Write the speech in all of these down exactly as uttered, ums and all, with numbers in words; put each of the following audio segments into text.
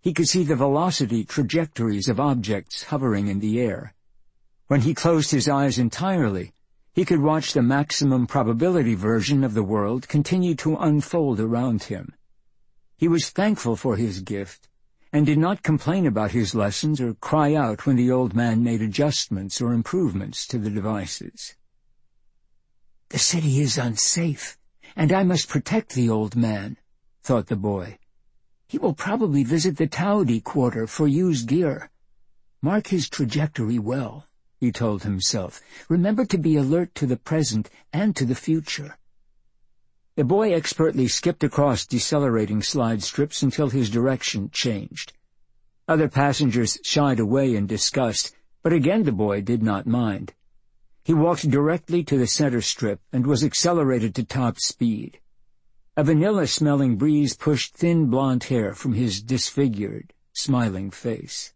He could see the velocity trajectories of objects hovering in the air. When he closed his eyes entirely, he could watch the maximum probability version of the world continue to unfold around him. He was thankful for his gift, and did not complain about his lessons or cry out when the old man made adjustments or improvements to the devices. "The city is unsafe, and I must protect the old man," thought the boy. "He will probably visit the Taudi quarter for used gear. Mark his trajectory well," he told himself. "Remember to be alert to the present and to the future." The boy expertly skipped across decelerating slide strips until his direction changed. Other passengers shied away in disgust, but again the boy did not mind. He walked directly to the center strip and was accelerated to top speed. A vanilla-smelling breeze pushed thin blonde hair from his disfigured, smiling face.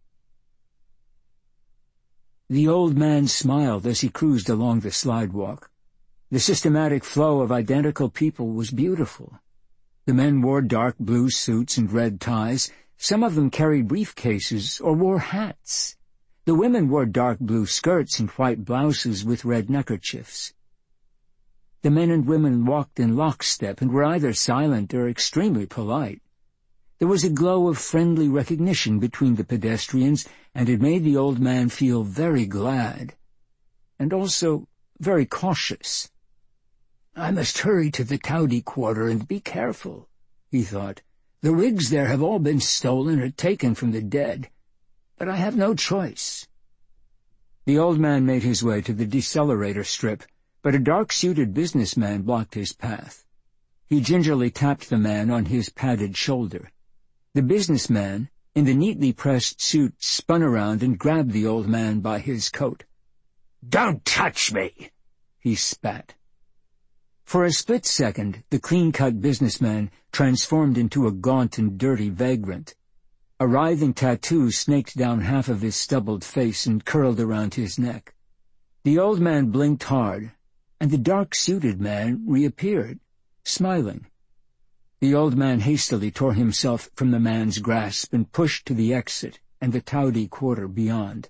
The old man smiled as he cruised along the slidewalk. The systematic flow of identical people was beautiful. The men wore dark blue suits and red ties. Some of them carried briefcases or wore hats. The women wore dark blue skirts and white blouses with red neckerchiefs. The men and women walked in lockstep and were either silent or extremely polite. There was a glow of friendly recognition between the pedestrians, and it made the old man feel very glad, and also very cautious. "I must hurry to the Taudi quarter and be careful," he thought. "The rigs there have all been stolen or taken from the dead, but I have no choice." The old man made his way to the decelerator strip, but a dark-suited businessman blocked his path. He gingerly tapped the man on his padded shoulder. The businessman, in the neatly pressed suit, spun around and grabbed the old man by his coat. "Don't touch me!" he spat. For a split second, the clean-cut businessman transformed into a gaunt and dirty vagrant. A writhing tattoo snaked down half of his stubbled face and curled around his neck. The old man blinked hard, and the dark-suited man reappeared, smiling. The old man hastily tore himself from the man's grasp and pushed to the exit and the Taudi quarter beyond.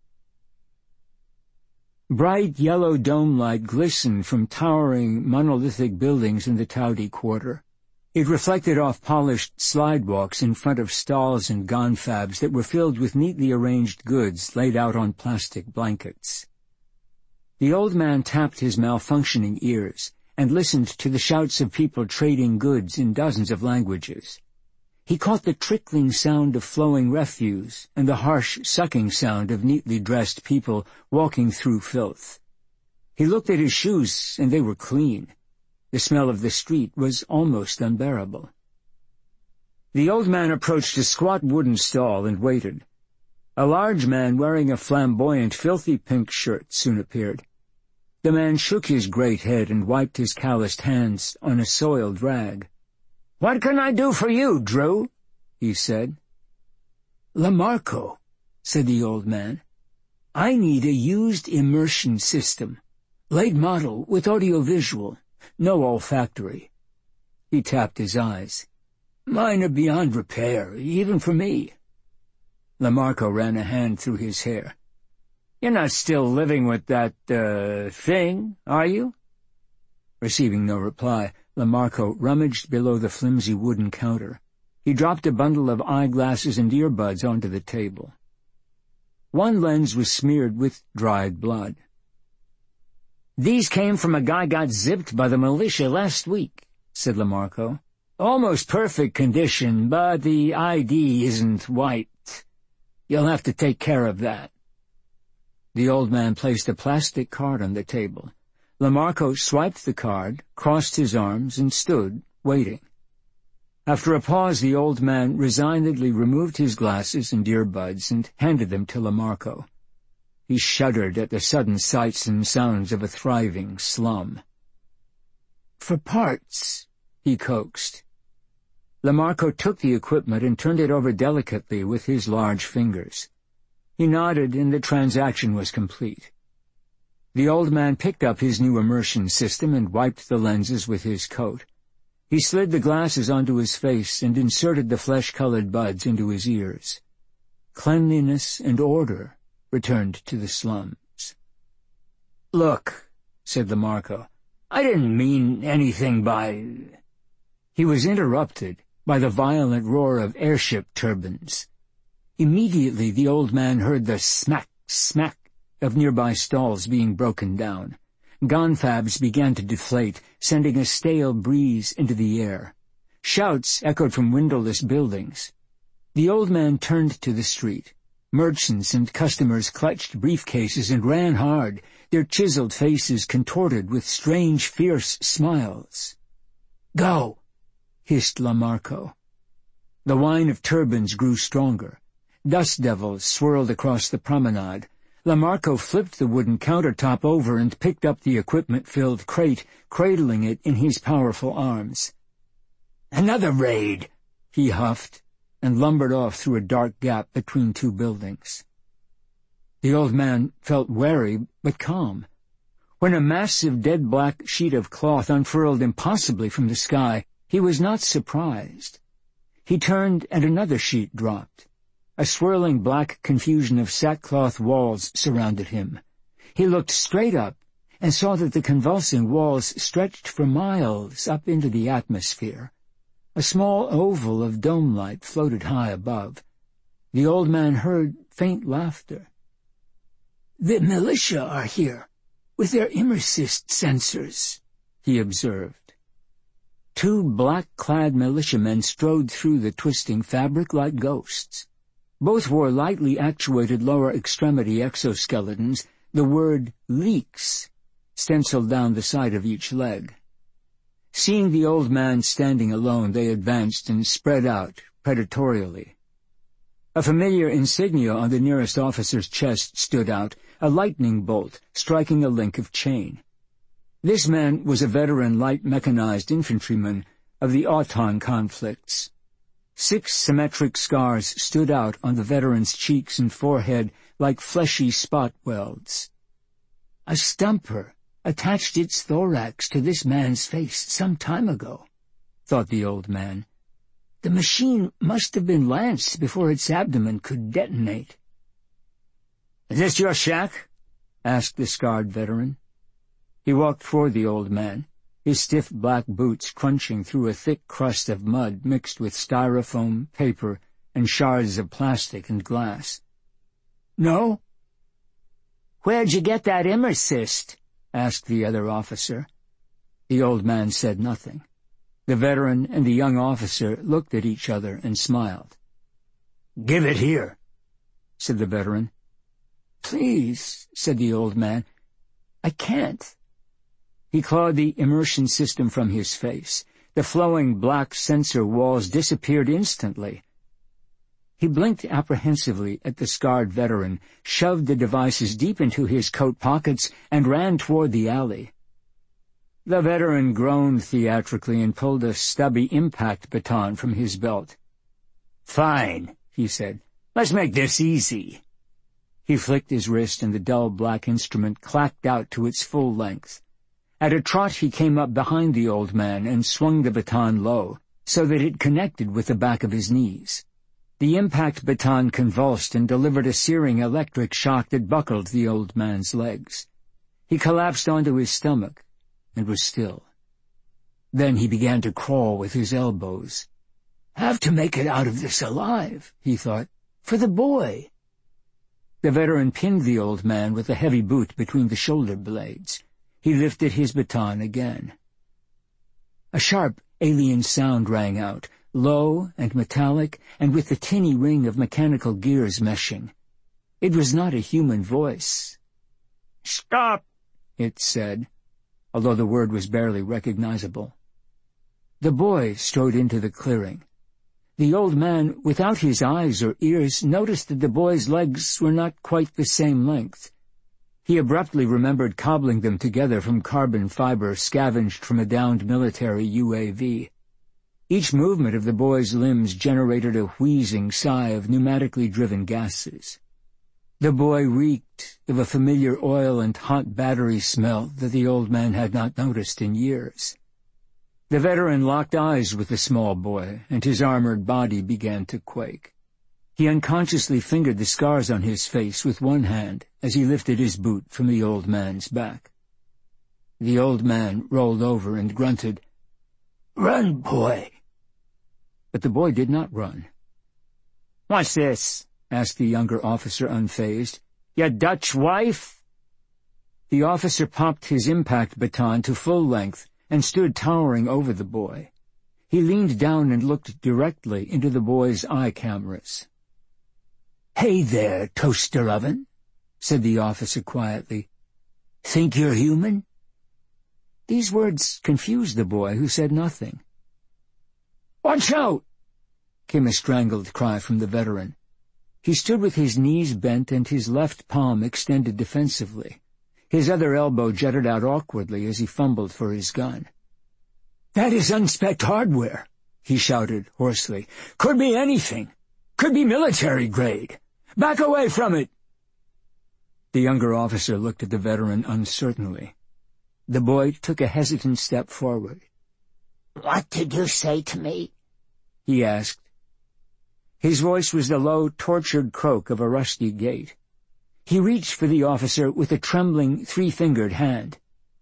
Bright yellow dome light glistened from towering monolithic buildings in the Taudi quarter. It reflected off polished slidewalks in front of stalls and gonfabs that were filled with neatly arranged goods laid out on plastic blankets. The old man tapped his malfunctioning ears and listened to the shouts of people trading goods in dozens of languages. He caught the trickling sound of flowing refuse and the harsh sucking sound of neatly dressed people walking through filth. He looked at his shoes, and they were clean. The smell of the street was almost unbearable. The old man approached a squat wooden stall and waited. A large man wearing a flamboyant, filthy pink shirt soon appeared. The man shook his great head and wiped his calloused hands on a soiled rag. "What can I do for you, Drew?" he said. "LaMarco," said the old man. "I need a used immersion system. Late model with audiovisual, no olfactory." He tapped his eyes. "Mine are beyond repair, even for me." LaMarco ran a hand through his hair. "You're not still living with that, uh, thing, are you?" Receiving no reply, LaMarco rummaged below the flimsy wooden counter. He dropped a bundle of eyeglasses and earbuds onto the table. One lens was smeared with dried blood. "These came from a guy got zipped by the militia last week," said LaMarco. "Almost perfect condition, but the I D isn't white. You'll have to take care of that." The old man placed a plastic card on the table. LaMarco swiped the card, crossed his arms, and stood, waiting. After a pause, the old man resignedly removed his glasses and earbuds and handed them to LaMarco. He shuddered at the sudden sights and sounds of a thriving slum. "For parts," he coaxed. LaMarco took the equipment and turned it over delicately with his large fingers. He nodded, and the transaction was complete. The old man picked up his new immersion system and wiped the lenses with his coat. He slid the glasses onto his face and inserted the flesh-colored buds into his ears. Cleanliness and order returned to the slums. "Look," said Lamarco, "I didn't mean anything by—" He was interrupted by the violent roar of airship turbines. Immediately the old man heard the smack, smack of nearby stalls being broken down. Gonfabs began to deflate, sending a stale breeze into the air. Shouts echoed from windowless buildings. The old man turned to the street. Merchants and customers clutched briefcases and ran hard, their chiseled faces contorted with strange, fierce smiles. "Go!" hissed Lamarco. The whine of turbines grew stronger. Dust devils swirled across the promenade. Lamarco flipped the wooden countertop over and picked up the equipment-filled crate, cradling it in his powerful arms. "Another raid!" he huffed, and lumbered off through a dark gap between two buildings. The old man felt wary but calm. When a massive dead-black sheet of cloth unfurled impossibly from the sky, he was not surprised. He turned and another sheet dropped. A swirling black confusion of sackcloth walls surrounded him. He looked straight up and saw that the convulsing walls stretched for miles up into the atmosphere. A small oval of dome light floated high above. The old man heard faint laughter. "The militia are here, with their Immersist sensors," he observed. Two black-clad militiamen strode through the twisting fabric like ghosts. Both wore lightly actuated lower extremity exoskeletons, the word "leaks" stenciled down the side of each leg. Seeing the old man standing alone, they advanced and spread out predatorially. A familiar insignia on the nearest officer's chest stood out, a lightning bolt striking a link of chain. This man was a veteran light mechanized infantryman of the Auton conflicts. Six symmetric scars stood out on the veteran's cheeks and forehead like fleshy spot welds. A stumper attached its thorax to this man's face some time ago, thought the old man. The machine must have been lanced before its abdomen could detonate. "Is this your shack?" asked the scarred veteran. He walked toward the old man, his stiff black boots crunching through a thick crust of mud mixed with styrofoam, paper, and shards of plastic and glass. "No?" "Where'd you get that Immersist?" asked the other officer. The old man said nothing. The veteran and the young officer looked at each other and smiled. "Give it here," said the veteran. "Please," said the old man, "I can't." He clawed the immersion system from his face. The flowing black sensor walls disappeared instantly. He blinked apprehensively at the scarred veteran, shoved the devices deep into his coat pockets, and ran toward the alley. The veteran groaned theatrically and pulled a stubby impact baton from his belt. "Fine," he said. "Let's make this easy." He flicked his wrist, and the dull black instrument clacked out to its full length. At a trot he came up behind the old man and swung the baton low, so that it connected with the back of his knees. The impact baton convulsed and delivered a searing electric shock that buckled the old man's legs. He collapsed onto his stomach and was still. Then he began to crawl with his elbows. "Have to make it out of this alive," he thought, "for the boy." The veteran pinned the old man with a heavy boot between the shoulder blades. He lifted his baton again. A sharp, alien sound rang out, low and metallic, and with the tinny ring of mechanical gears meshing. It was not a human voice. "Stop," it said, although the word was barely recognizable. The boy strode into the clearing. The old man, without his eyes or ears, noticed that the boy's legs were not quite the same length. He abruptly remembered cobbling them together from carbon fiber scavenged from a downed military U A V. Each movement of the boy's limbs generated a wheezing sigh of pneumatically driven gases. The boy reeked of a familiar oil and hot battery smell that the old man had not noticed in years. The veteran locked eyes with the small boy, and his armored body began to quake. He unconsciously fingered the scars on his face with one hand as he lifted his boot from the old man's back. The old man rolled over and grunted, "Run, boy!" But the boy did not run. "What's this?" asked the younger officer, unfazed. "Your Dutch wife?" The officer popped his impact baton to full length and stood towering over the boy. He leaned down and looked directly into the boy's eye cameras. "Hey there, toaster oven," said the officer quietly. "Think you're human?" These words confused the boy, who said nothing. "Watch out!" came a strangled cry from the veteran. He stood with his knees bent and his left palm extended defensively. His other elbow jutted out awkwardly as he fumbled for his gun. "That is unspec'd hardware," he shouted hoarsely. "Could be anything. Could be military grade. Back away from it." The younger officer looked at the veteran uncertainly. The boy took a hesitant step forward. "What did you say to me?" he asked. His voice was the low, tortured croak of a rusty gate. He reached for the officer with a trembling, three-fingered hand.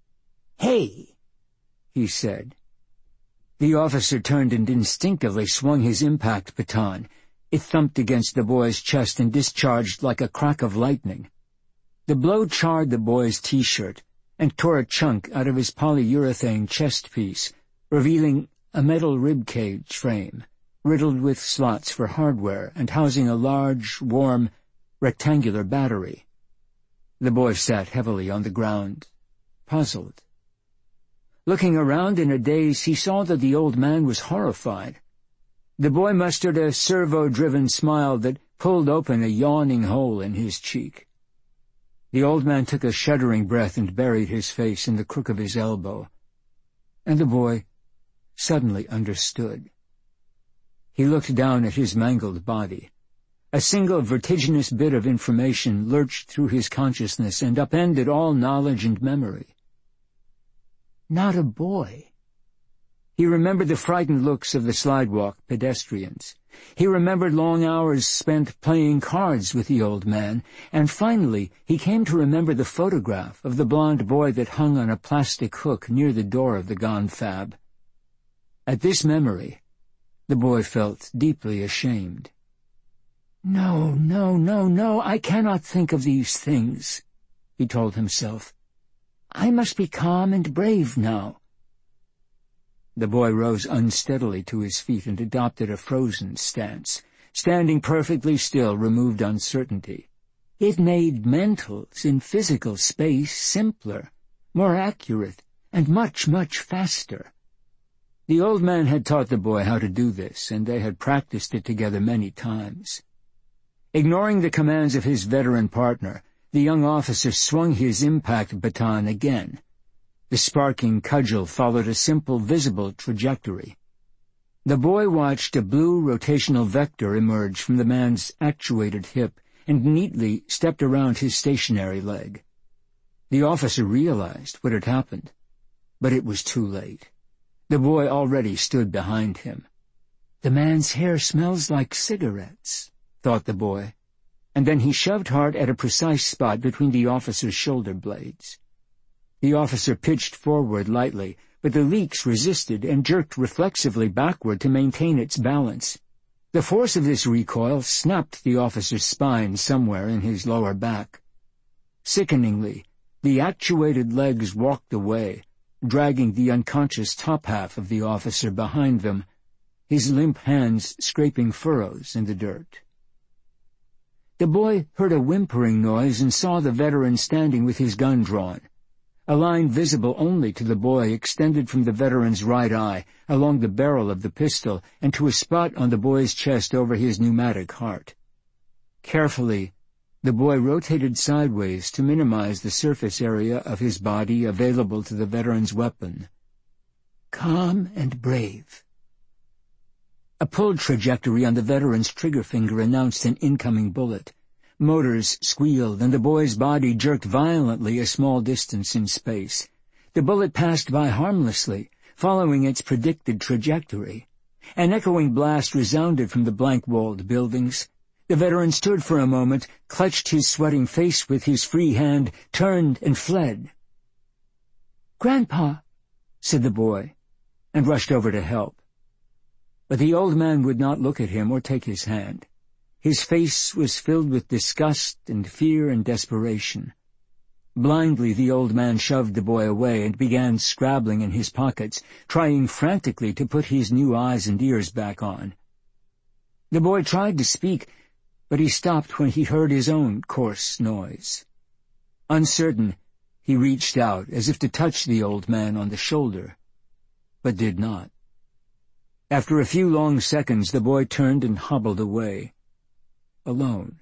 "Hey," he said. The officer turned and instinctively swung his impact baton. It thumped against the boy's chest and discharged like a crack of lightning. The blow charred the boy's T-shirt and tore a chunk out of his polyurethane chest piece, revealing a metal ribcage frame, riddled with slots for hardware and housing a large, warm, rectangular battery. The boy sat heavily on the ground, puzzled. Looking around in a daze, he saw that the old man was horrified. The boy mustered a servo-driven smile that pulled open a yawning hole in his cheek. The old man took a shuddering breath and buried his face in the crook of his elbow. And the boy suddenly understood. He looked down at his mangled body. A single vertiginous bit of information lurched through his consciousness and upended all knowledge and memory. Not a boy. He remembered the frightened looks of the slidewalk pedestrians. He remembered long hours spent playing cards with the old man, and finally he came to remember the photograph of the blond boy that hung on a plastic hook near the door of the gonfab. At this memory, the boy felt deeply ashamed. "No, no, no, no, I cannot think of these things," he told himself. "I must be calm and brave now." The boy rose unsteadily to his feet and adopted a frozen stance. Standing perfectly still removed uncertainty. It made mentals in physical space simpler, more accurate, and much, much faster. The old man had taught the boy how to do this, and they had practiced it together many times. Ignoring the commands of his veteran partner, the young officer swung his impact baton again. The sparking cudgel followed a simple, visible trajectory. The boy watched a blue rotational vector emerge from the man's actuated hip and neatly stepped around his stationary leg. The officer realized what had happened, but it was too late. The boy already stood behind him. "The man's hair smells like cigarettes," thought the boy, and then he shoved hard at a precise spot between the officer's shoulder blades. The officer pitched forward lightly, but the leeks resisted and jerked reflexively backward to maintain its balance. The force of this recoil snapped the officer's spine somewhere in his lower back. Sickeningly, the actuated legs walked away, dragging the unconscious top half of the officer behind them, his limp hands scraping furrows in the dirt. The boy heard a whimpering noise and saw the veteran standing with his gun drawn. A line visible only to the boy extended from the veteran's right eye, along the barrel of the pistol, and to a spot on the boy's chest over his pneumatic heart. Carefully, the boy rotated sideways to minimize the surface area of his body available to the veteran's weapon. Calm and brave. A pulled trajectory on the veteran's trigger finger announced an incoming bullet. Motors squealed, and the boy's body jerked violently a small distance in space. The bullet passed by harmlessly, following its predicted trajectory. An echoing blast resounded from the blank-walled buildings. The veteran stood for a moment, clutched his sweating face with his free hand, turned and fled. "Grandpa," said the boy, and rushed over to help. But the old man would not look at him or take his hand. His face was filled with disgust and fear and desperation. Blindly the old man shoved the boy away and began scrabbling in his pockets, trying frantically to put his new eyes and ears back on. The boy tried to speak, but he stopped when he heard his own coarse noise. Uncertain, he reached out as if to touch the old man on the shoulder, but did not. After a few long seconds, the boy turned and hobbled away, alone.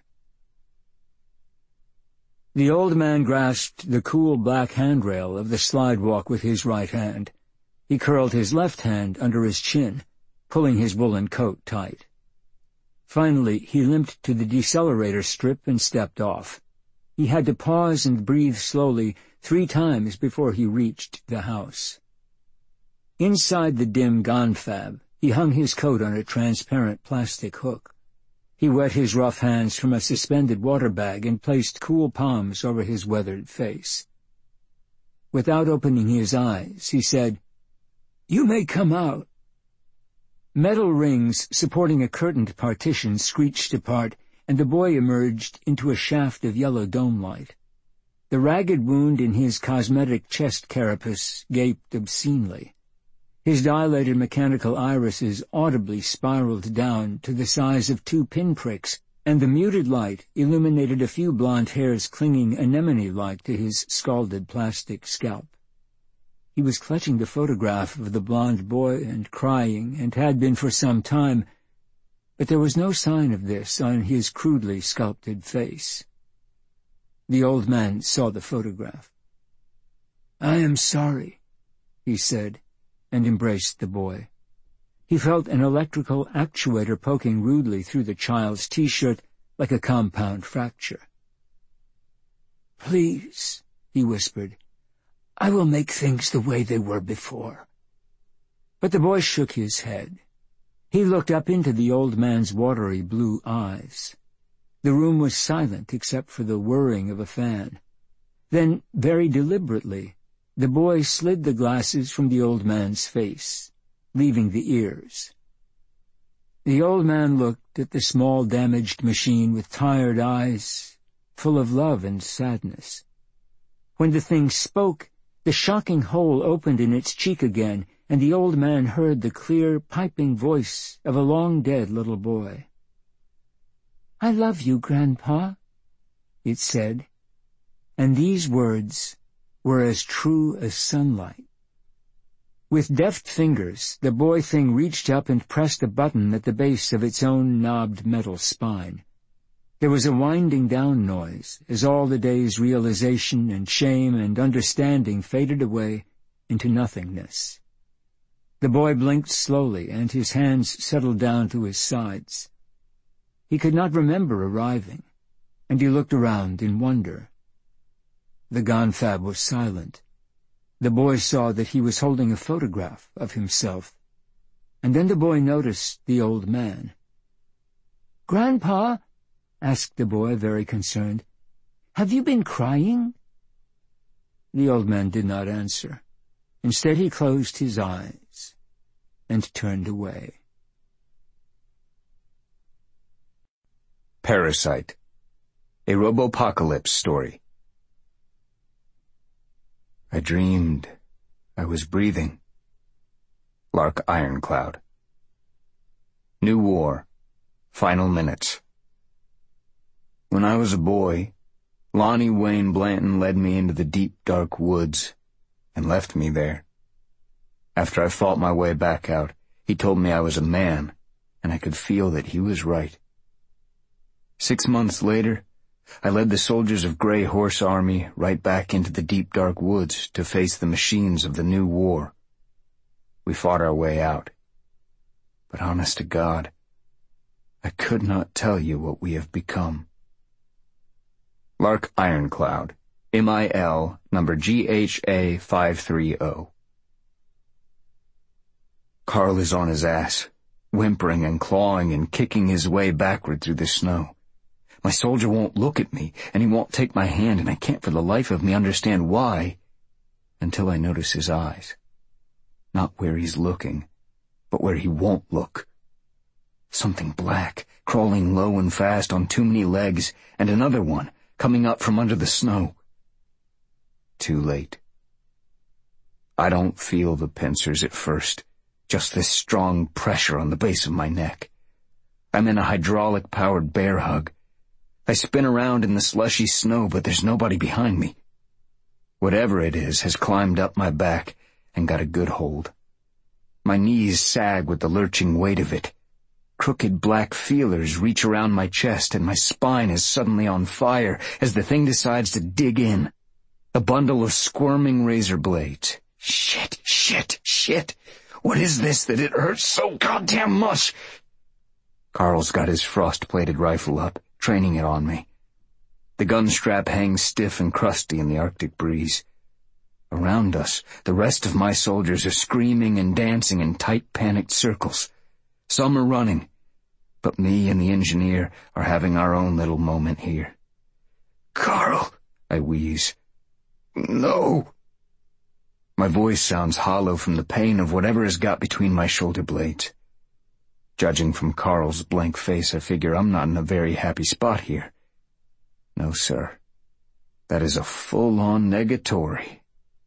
The old man grasped the cool black handrail of the slidewalk with his right hand. He curled his left hand under his chin, pulling his woolen coat tight. Finally, he limped to the decelerator strip and stepped off. He had to pause and breathe slowly three times before he reached the house. Inside the dim gonfab, he hung his coat on a transparent plastic hook. He wet his rough hands from a suspended water bag and placed cool palms over his weathered face. Without opening his eyes, he said, "You may come out." Metal rings supporting a curtained partition screeched apart, and the boy emerged into a shaft of yellow dome light. The ragged wound in his cosmetic chest carapace gaped obscenely. His dilated mechanical irises audibly spiraled down to the size of two pinpricks, and the muted light illuminated a few blond hairs clinging anemone-like to his scalded plastic scalp. He was clutching the photograph of the blond boy and crying, and had been for some time, but there was no sign of this on his crudely sculpted face. The old man saw the photograph. "I am sorry," he said, and embraced the boy. He felt an electrical actuator poking rudely through the child's T-shirt like a compound fracture. "Please," he whispered, "I will make things the way they were before." But the boy shook his head. He looked up into the old man's watery blue eyes. The room was silent except for the whirring of a fan. Then, very deliberately, the boy slid the glasses from the old man's face, leaving the ears. The old man looked at the small damaged machine with tired eyes, full of love and sadness. When the thing spoke, the shocking hole opened in its cheek again, and the old man heard the clear, piping voice of a long-dead little boy. "I love you, Grandpa," it said, and these words were as true as sunlight. With deft fingers, the boy thing reached up and pressed a button at the base of its own knobbed metal spine. There was a winding down noise as all the day's realization and shame and understanding faded away into nothingness. The boy blinked slowly, and his hands settled down to his sides. He could not remember arriving, and he looked around in wonder. The gonfab was silent. The boy saw that he was holding a photograph of himself, and then the boy noticed the old man. "Grandpa," asked the boy, very concerned, "have you been crying?" The old man did not answer. Instead he closed his eyes and turned away. Parasite, a Robopocalypse story. I dreamed I was breathing. Lark Ironcloud. New War. Final minutes. When I was a boy, Lonnie Wayne Blanton led me into the deep, dark woods and left me there. After I fought my way back out, he told me I was a man, and I could feel that he was right. Six months later, I led the soldiers of Grey Horse Army right back into the deep, dark woods to face the machines of the new war. We fought our way out. But honest to God, I could not tell you what we have become. Lark Ironcloud, M I L, number G H A five three zero. Carl is on his ass, whimpering and clawing and kicking his way backward through the snow. My soldier won't look at me, and he won't take my hand, and I can't for the life of me understand why, until I notice his eyes. Not where he's looking, but where he won't look. Something black, crawling low and fast on too many legs, and another one coming up from under the snow. Too late. I don't feel the pincers at first, just this strong pressure on the base of my neck. I'm in a hydraulic-powered bear hug. I spin around in the slushy snow, but there's nobody behind me. Whatever it is has climbed up my back and got a good hold. My knees sag with the lurching weight of it. Crooked black feelers reach around my chest, and my spine is suddenly on fire as the thing decides to dig in. A bundle of squirming razor blades. Shit, shit, shit. What is this that it hurts so goddamn much? Carl's got his frost-plated rifle up, training it on me. The gun strap hangs stiff and crusty in the Arctic breeze. Around us, the rest of my soldiers are screaming and dancing in tight, panicked circles. Some are running, but me and the engineer are having our own little moment here. Carl, I wheeze. No. My voice sounds hollow from the pain of whatever has got between my shoulder blades. Judging from Carl's blank face, I figure I'm not in a very happy spot here. No, sir. That is a full-on negatory.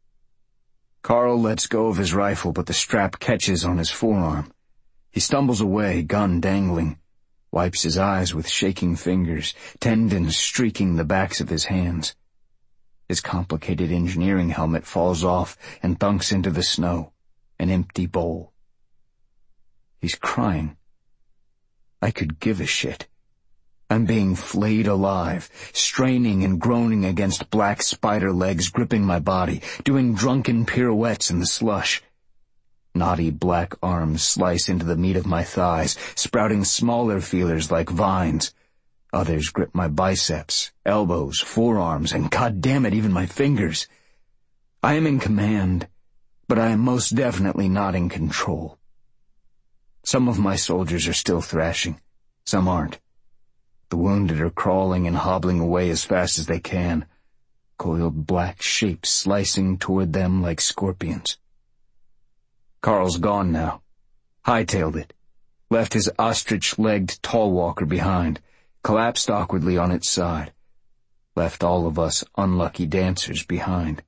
Carl lets go of his rifle, but the strap catches on his forearm. He stumbles away, gun dangling, wipes his eyes with shaking fingers, tendons streaking the backs of his hands. His complicated engineering helmet falls off and thunks into the snow, an empty bowl. He's crying. I could give a shit. I'm being flayed alive, straining and groaning against black spider legs gripping my body, doing drunken pirouettes in the slush. Knotty black arms slice into the meat of my thighs, sprouting smaller feelers like vines. Others grip my biceps, elbows, forearms, and goddammit, even my fingers. I am in command, but I am most definitely not in control. Some of my soldiers are still thrashing, some aren't. The wounded are crawling and hobbling away as fast as they can, coiled black shapes slicing toward them like scorpions. Carl's gone now. Hightailed it. Left his ostrich-legged tall walker behind, collapsed awkwardly on its side. Left all of us unlucky dancers behind.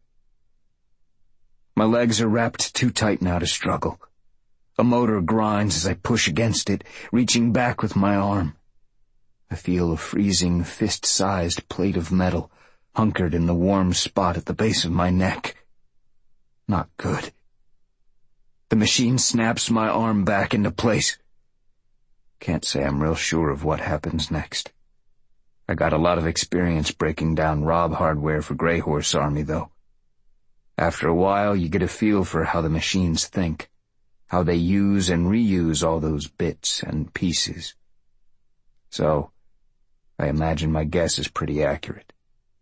My legs are wrapped too tight now to struggle. A motor grinds as I push against it, reaching back with my arm. I feel a freezing, fist-sized plate of metal hunkered in the warm spot at the base of my neck. Not good. The machine snaps my arm back into place. Can't say I'm real sure of what happens next. I got a lot of experience breaking down Rob hardware for Grey Horse Army, though. After a while, you get a feel for how the machines think, how they use and reuse all those bits and pieces. So, I imagine my guess is pretty accurate.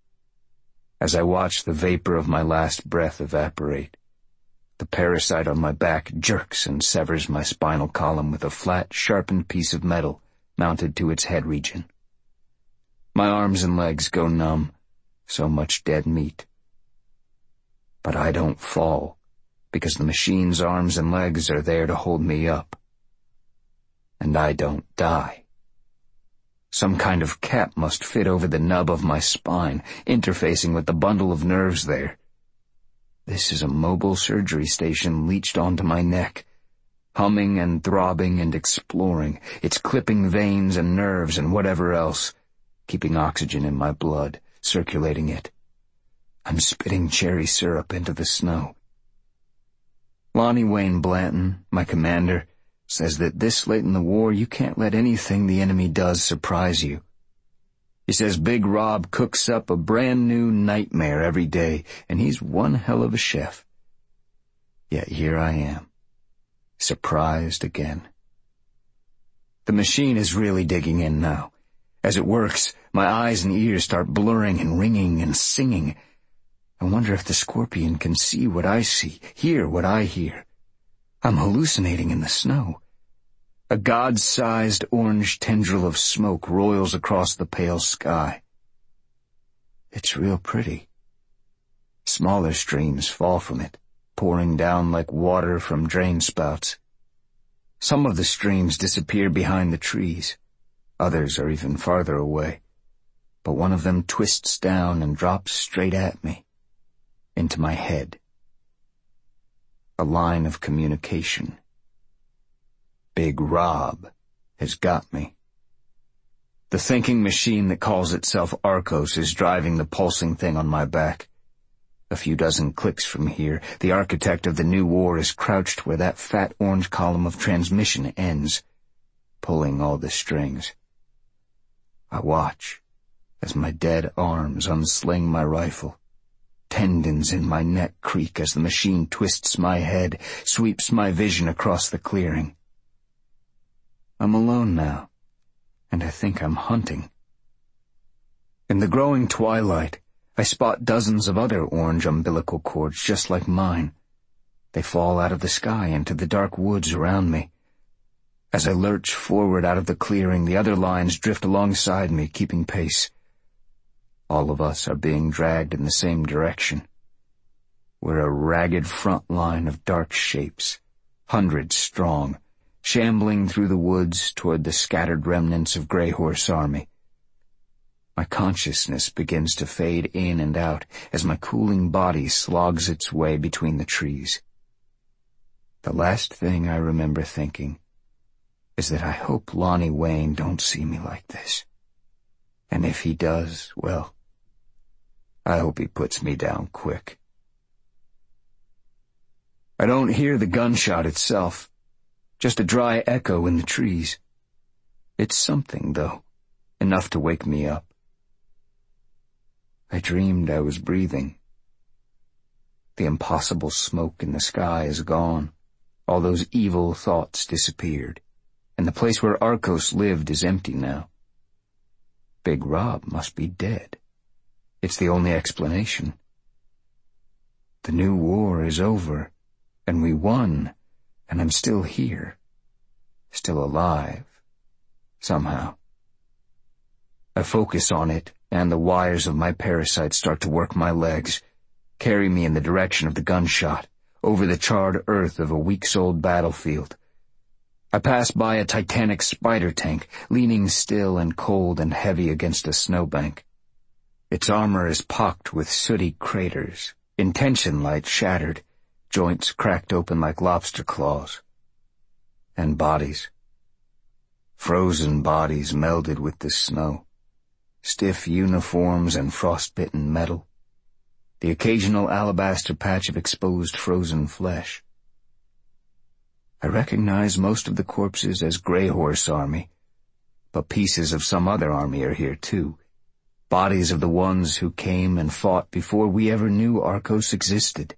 As I watch the vapor of my last breath evaporate, the parasite on my back jerks and severs my spinal column with a flat, sharpened piece of metal mounted to its head region. My arms and legs go numb, so much dead meat. But I don't fall, because the machine's arms and legs are there to hold me up. And I don't die. Some kind of cap must fit over the nub of my spine, interfacing with the bundle of nerves there. This is a mobile surgery station leached onto my neck, humming and throbbing and exploring, its clipping veins and nerves and whatever else, keeping oxygen in my blood, circulating it. I'm spitting cherry syrup into the snow. Lonnie Wayne Blanton, my commander, says that this late in the war you can't let anything the enemy does surprise you. He says Big Rob cooks up a brand new nightmare every day, and he's one hell of a chef. Yet here I am, surprised again. The machine is really digging in now. As it works, my eyes and ears start blurring and ringing and singing. I wonder if the scorpion can see what I see, hear what I hear. I'm hallucinating in the snow. A god-sized orange tendril of smoke roils across the pale sky. It's real pretty. Smaller streams fall from it, pouring down like water from drain spouts. Some of the streams disappear behind the trees. Others are even farther away. But one of them twists down and drops straight at me, into my head. A line of communication. Big Rob has got me. The thinking machine that calls itself Arcos is driving the pulsing thing on my back. A few dozen clicks from here, the architect of the new war is crouched where that fat orange column of transmission ends, pulling all the strings. I watch as my dead arms unsling my rifle. Tendons in my neck creak as the machine twists my head, sweeps my vision across the clearing. I'm alone now, and I think I'm hunting. In the growing twilight, I spot dozens of other orange umbilical cords just like mine. They fall out of the sky into the dark woods around me. As I lurch forward out of the clearing, the other lines drift alongside me, keeping pace. All of us are being dragged in the same direction. We're a ragged front line of dark shapes, hundreds strong, shambling through the woods toward the scattered remnants of Grey Horse Army. My consciousness begins to fade in and out as my cooling body slogs its way between the trees. The last thing I remember thinking is that I hope Lonnie Wayne don't see me like this. And if he does, well, I hope he puts me down quick. I don't hear the gunshot itself. Just a dry echo in the trees. It's something, though, enough to wake me up. I dreamed I was breathing. The impossible smoke in the sky is gone. All those evil thoughts disappeared, and the place where Arcos lived is empty now. Big Rob must be dead. It's the only explanation. The new war is over, and we won. And I'm still here, still alive, somehow. I focus on it, and the wires of my parasite start to work my legs, carry me in the direction of the gunshot, over the charred earth of a weeks-old battlefield. I pass by a titanic spider tank, leaning still and cold and heavy against a snowbank. Its armor is pocked with sooty craters, intention light shattered, joints cracked open like lobster claws. And bodies. Frozen bodies melded with the snow. Stiff uniforms and frostbitten metal. The occasional alabaster patch of exposed frozen flesh. I recognize most of the corpses as Grey Horse Army, but pieces of some other army are here too. Bodies of the ones who came and fought before we ever knew Arcos existed.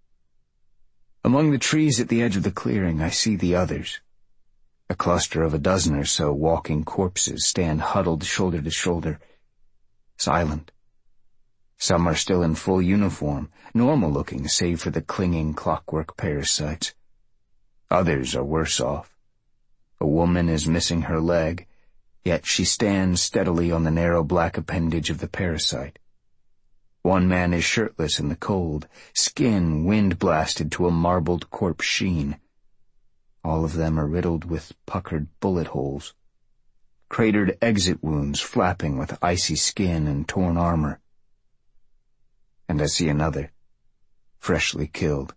Among the trees at the edge of the clearing, I see the others. A cluster of a dozen or so walking corpses stand huddled shoulder to shoulder, silent. Some are still in full uniform, normal-looking save for the clinging clockwork parasites. Others are worse off. A woman is missing her leg, yet she stands steadily on the narrow black appendage of the parasite. One man is shirtless in the cold, skin wind-blasted to a marbled corpse sheen. All of them are riddled with puckered bullet holes, cratered exit wounds flapping with icy skin and torn armor. And I see another, freshly killed.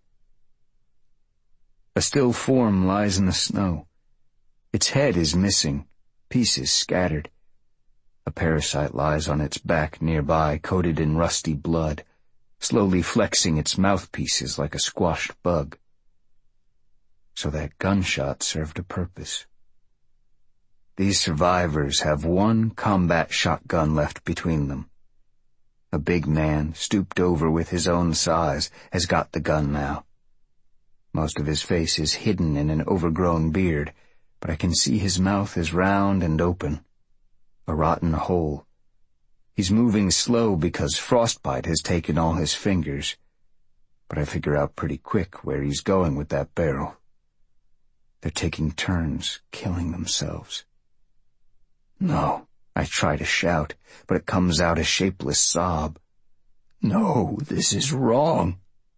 A still form lies in the snow. Its head is missing, pieces scattered. A parasite lies on its back nearby, coated in rusty blood, slowly flexing its mouthpieces like a squashed bug. So that gunshot served a purpose. These survivors have one combat shotgun left between them. A big man, stooped over with his own size, has got the gun now. Most of his face is hidden in an overgrown beard, but I can see his mouth is round and open. A rotten hole. He's moving slow because frostbite has taken all his fingers, but I figure out pretty quick where he's going with that barrel. They're taking turns, killing themselves. No, I try to shout, but it comes out a shapeless sob. No, this is wrong.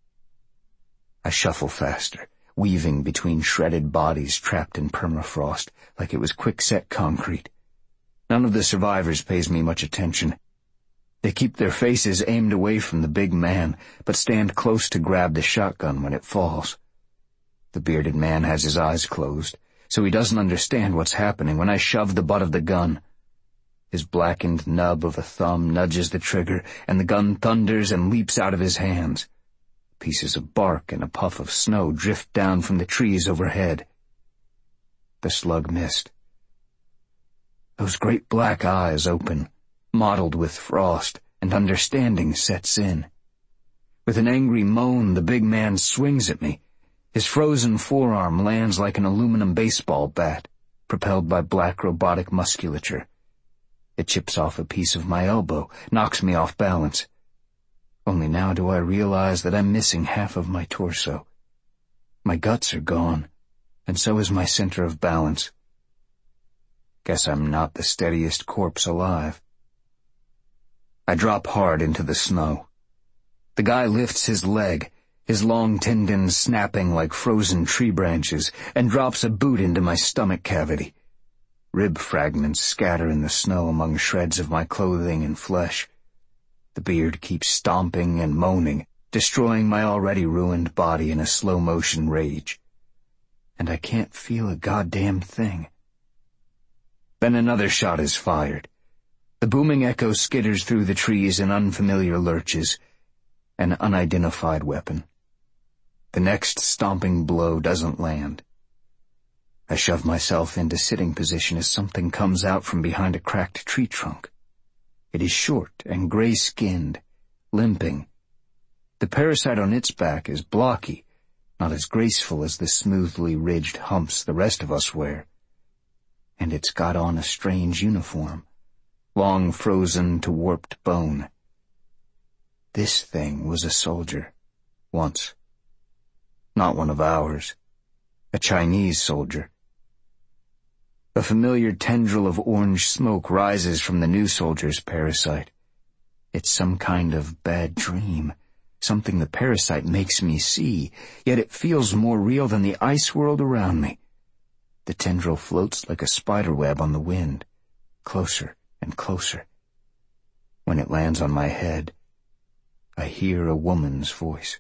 I shuffle faster, weaving between shredded bodies trapped in permafrost, like it was quickset concrete. None of the survivors pays me much attention. They keep their faces aimed away from the big man, but stand close to grab the shotgun when it falls. The bearded man has his eyes closed, so he doesn't understand what's happening when I shove the butt of the gun. His blackened nub of a thumb nudges the trigger, and the gun thunders and leaps out of his hands. Pieces of bark and a puff of snow drift down from the trees overhead. The slug missed. Those great black eyes open, mottled with frost, and understanding sets in. With an angry moan, the big man swings at me. His frozen forearm lands like an aluminum baseball bat, propelled by black robotic musculature. It chips off a piece of my elbow, knocks me off balance. Only now do I realize that I'm missing half of my torso. My guts are gone, and so is my center of balance. Guess I'm not the steadiest corpse alive. I drop hard into the snow. The guy lifts his leg, his long tendons snapping like frozen tree branches, and drops a boot into my stomach cavity. Rib fragments scatter in the snow among shreds of my clothing and flesh. The beard keeps stomping and moaning, destroying my already ruined body in a slow-motion rage. And I can't feel a goddamn thing. Then another shot is fired. The booming echo skitters through the trees in unfamiliar lurches. An unidentified weapon. The next stomping blow doesn't land. I shove myself into sitting position as something comes out from behind a cracked tree trunk. It is short and gray-skinned, limping. The parasite on its back is blocky, not as graceful as the smoothly ridged humps the rest of us wear. And it's got on a strange uniform, long frozen to warped bone. This thing was a soldier, once. Not one of ours. A Chinese soldier. A familiar tendril of orange smoke rises from the new soldier's parasite. It's some kind of bad dream, something the parasite makes me see, yet it feels more real than the ice world around me. The tendril floats like a spiderweb on the wind, closer and closer. When it lands on my head, I hear a woman's voice.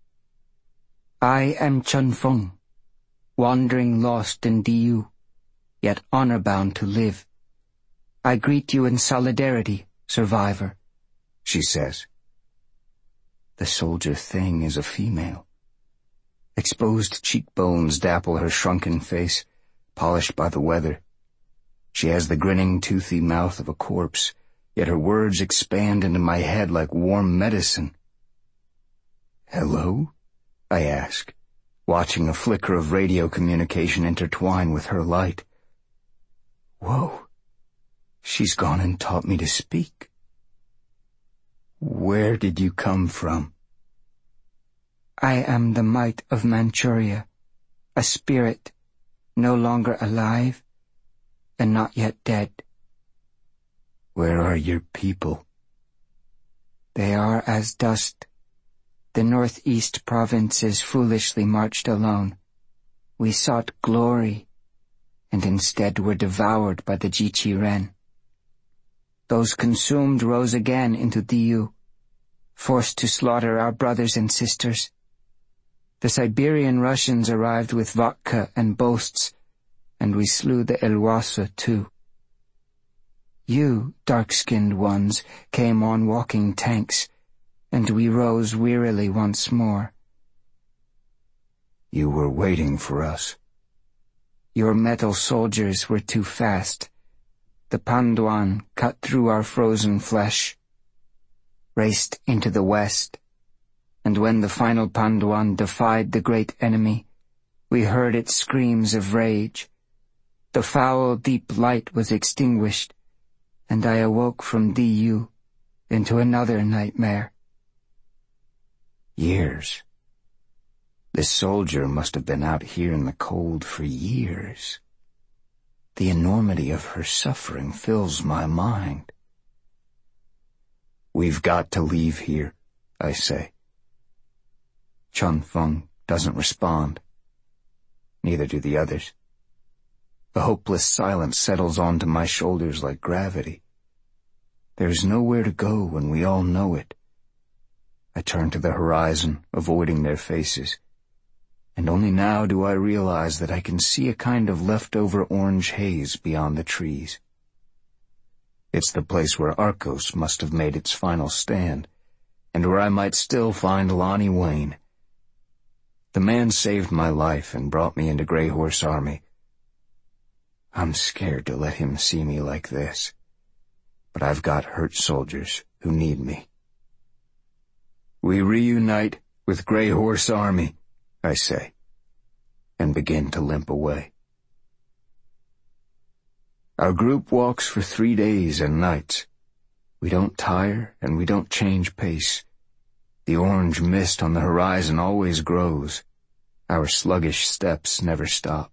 I am Chun Feng, wandering lost in Diyu, yet honor-bound to live. I greet you in solidarity, survivor, she says. The soldier thing is a female. Exposed cheekbones dapple her shrunken face, polished by the weather. She has the grinning, toothy mouth of a corpse, yet her words expand into my head like warm medicine. Hello? I ask, watching a flicker of radio communication intertwine with her light. Whoa, she's gone and taught me to speak. Where did you come from? I am the might of Manchuria, a spirit, no longer alive, and not yet dead. Where are your people? They are as dust. The northeast provinces foolishly marched alone. We sought glory, and instead were devoured by the Jichi-Ren. Those consumed rose again into Diyu, forced to slaughter our brothers and sisters. The Siberian Russians arrived with vodka and boasts, and we slew the Ilwasa too. You, dark-skinned ones, came on walking tanks, and we rose wearily once more. You were waiting for us. Your metal soldiers were too fast. The Panduan cut through our frozen flesh, raced into the west, and when the final Panduan defied the great enemy, we heard its screams of rage. The foul, deep light was extinguished, and I awoke from Diyu into another nightmare. Years. This soldier must have been out here in the cold for years. The enormity of her suffering fills my mind. We've got to leave here, I say. Chun Feng doesn't respond. Neither do the others. The hopeless silence settles onto my shoulders like gravity. There's nowhere to go when we all know it. I turn to the horizon, avoiding their faces. And only now do I realize that I can see a kind of leftover orange haze beyond the trees. It's the place where Arcos must have made its final stand, and where I might still find Lonnie Wayne. The man saved my life and brought me into Grey Horse Army. I'm scared to let him see me like this, but I've got hurt soldiers who need me. We reunite with Grey Horse Army, I say, and begin to limp away. Our group walks for three days and nights. We don't tire and we don't change pace. The orange mist on the horizon always grows. Our sluggish steps never stop.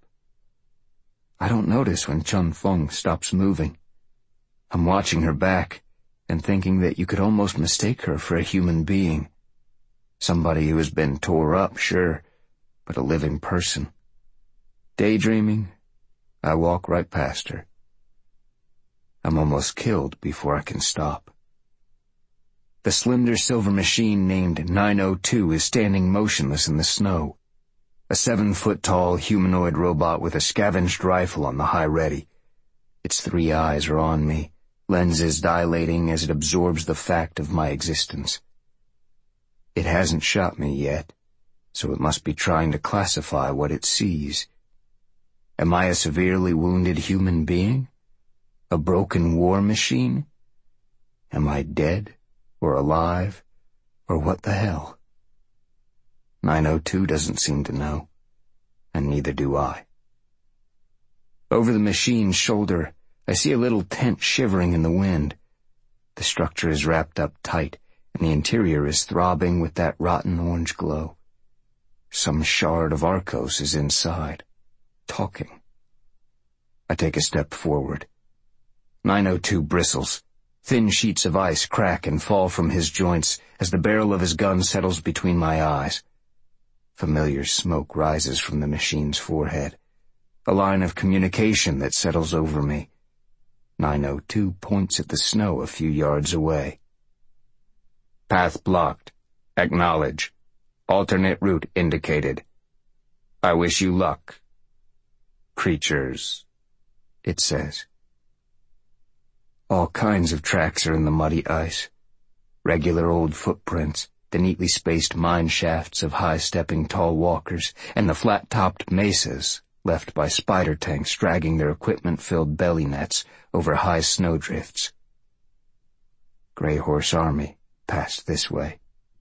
I don't notice when Chun Feng stops moving. I'm watching her back and thinking that you could almost mistake her for a human being. Somebody who has been tore up, sure, but a living person. Daydreaming, I walk right past her. I'm almost killed before I can stop. The slender silver machine named nine oh two is standing motionless in the snow. A seven-foot-tall humanoid robot with a scavenged rifle on the high ready. Its three eyes are on me, lenses dilating as it absorbs the fact of my existence. It hasn't shot me yet, so it must be trying to classify what it sees. Am I a severely wounded human being? A broken war machine? Am I dead, or alive, or what the hell? nine oh two doesn't seem to know, and neither do I. Over the machine's shoulder, I see a little tent shivering in the wind. The structure is wrapped up tight, and the interior is throbbing with that rotten orange glow. Some shard of Arcos is inside, talking. I take a step forward. nine oh two bristles. Thin sheets of ice crack and fall from his joints as the barrel of his gun settles between my eyes. Familiar smoke rises from the machine's forehead, a line of communication that settles over me. nine oh two points at the snow a few yards away. Path blocked. Acknowledge. Alternate route indicated. I wish you luck. Creatures, it says. All kinds of tracks are in the muddy ice. Regular old footprints, the neatly spaced mine shafts of high-stepping tall walkers, and the flat-topped mesas left by spider tanks dragging their equipment-filled belly nets over high snowdrifts. Grey Horse Army passed this way.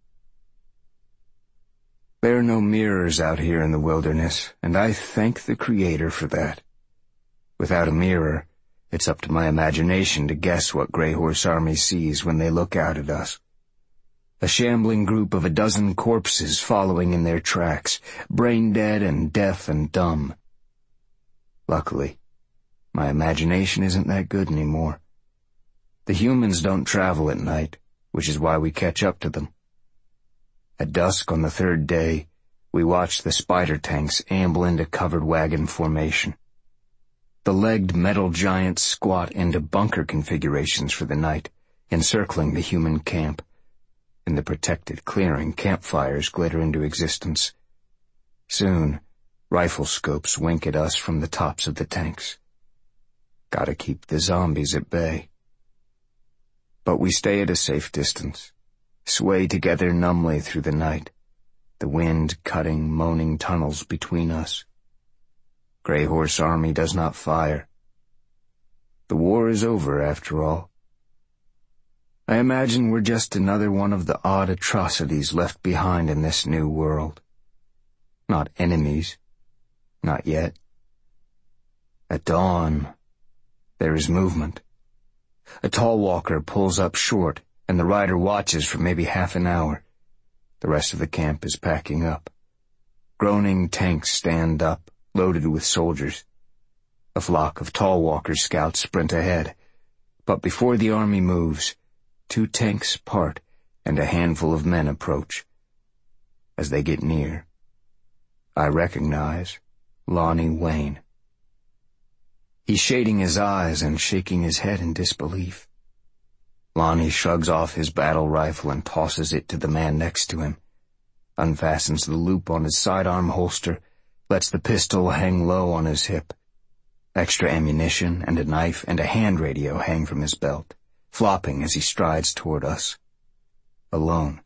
There are no mirrors out here in the wilderness, and I thank the Creator for that. Without a mirror, it's up to my imagination to guess what Grey Horse Army sees when they look out at us. A shambling group of a dozen corpses following in their tracks, brain-dead and deaf and dumb. Luckily, my imagination isn't that good anymore. The humans don't travel at night, which is why we catch up to them. At dusk on the third day, we watch the spider tanks amble into covered wagon formation. The legged metal giants squat into bunker configurations for the night, encircling the human camp. In the protected clearing, campfires glitter into existence. Soon, rifle scopes wink at us from the tops of the tanks. Gotta keep the zombies at bay. But we stay at a safe distance, sway together numbly through the night, the wind cutting, moaning tunnels between us. Grey Horse Army does not fire. The war is over, after all. I imagine we're just another one of the odd atrocities left behind in this new world. Not enemies. Not yet. At dawn, there is movement. A tall walker pulls up short, and the rider watches for maybe half an hour. The rest of the camp is packing up. Groaning tanks stand up, loaded with soldiers. A flock of tall walker scouts sprint ahead. But before the army moves, two tanks part and a handful of men approach. As they get near, I recognize Lonnie Wayne. He's shading his eyes and shaking his head in disbelief. Lonnie shrugs off his battle rifle and tosses it to the man next to him, unfastens the loop on his sidearm holster, lets the pistol hang low on his hip. Extra ammunition and a knife and a hand radio hang from his belt, flopping as he strides toward us. Alone.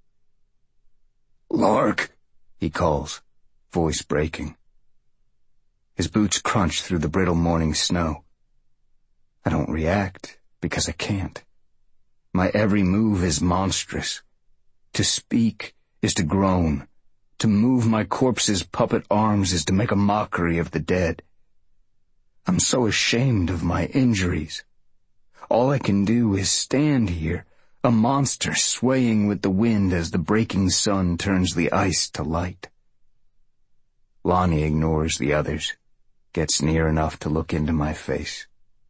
"Lark," he calls, voice breaking. His boots crunch through the brittle morning snow. I don't react, because I can't. My every move is monstrous. To speak is to groan. To move my corpse's puppet arms is to make a mockery of the dead. I'm so ashamed of my injuries. All I can do is stand here, a monster swaying with the wind as the breaking sun turns the ice to light. Lonnie ignores the others, gets near enough to look into my face.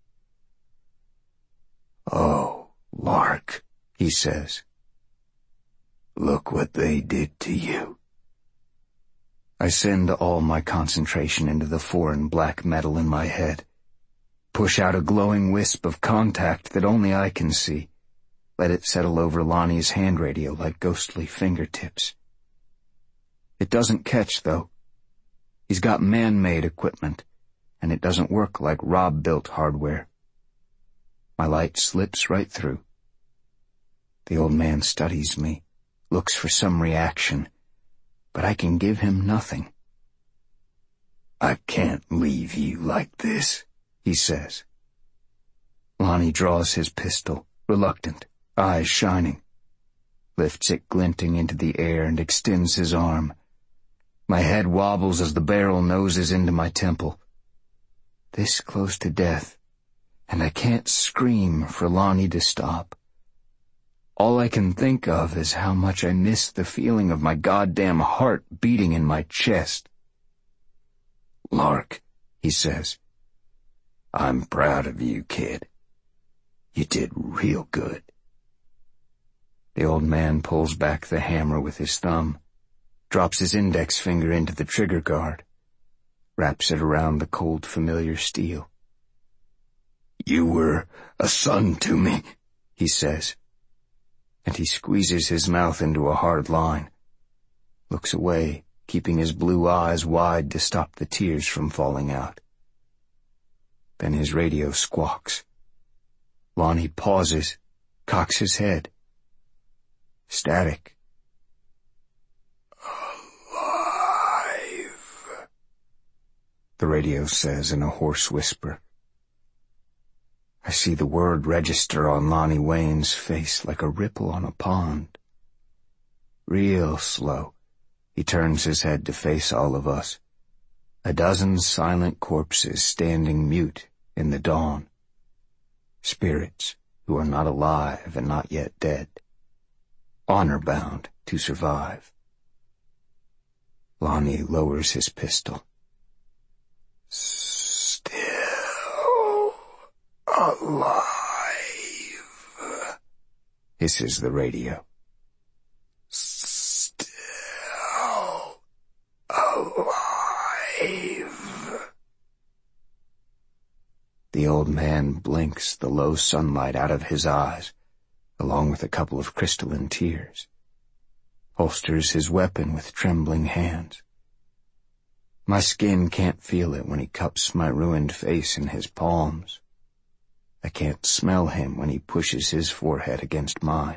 "Oh, Lark," he says. "Look what they did to you." I send all my concentration into the foreign black metal in my head, push out a glowing wisp of contact that only I can see, let it settle over Lonnie's hand radio like ghostly fingertips. It doesn't catch, though. He's got man-made equipment, and it doesn't work like Rob-built hardware. My light slips right through. The old man studies me, looks for some reaction, but I can give him nothing. "I can't leave you like this," he says. Lonnie draws his pistol, reluctant, eyes shining, lifts it glinting into the air and extends his arm. My head wobbles as the barrel noses into my temple. This close to death, and I can't scream for Lonnie to stop. All I can think of is how much I miss the feeling of my goddamn heart beating in my chest. "Lark," he says, "I'm proud of you, kid. You did real good." The old man pulls back the hammer with his thumb, drops his index finger into the trigger guard, wraps it around the cold, familiar steel. "You were a son to me," he says, and he squeezes his mouth into a hard line, looks away, keeping his blue eyes wide to stop the tears from falling out. Then his radio squawks. Lonnie pauses, cocks his head. Static. "Alive," the radio says in a hoarse whisper. I see the word register on Lonnie Wayne's face like a ripple on a pond. Real slow, he turns his head to face all of us. A dozen silent corpses standing mute in the dawn. Spirits who are not alive and not yet dead. Honor-bound to survive. Lonnie lowers his pistol. "Still alive," hisses the radio. "Still alive." The old man blinks the low sunlight out of his eyes, along with a couple of crystalline tears, holsters his weapon with trembling hands. My skin can't feel it when he cups my ruined face in his palms. I can't smell him when he pushes his forehead against mine.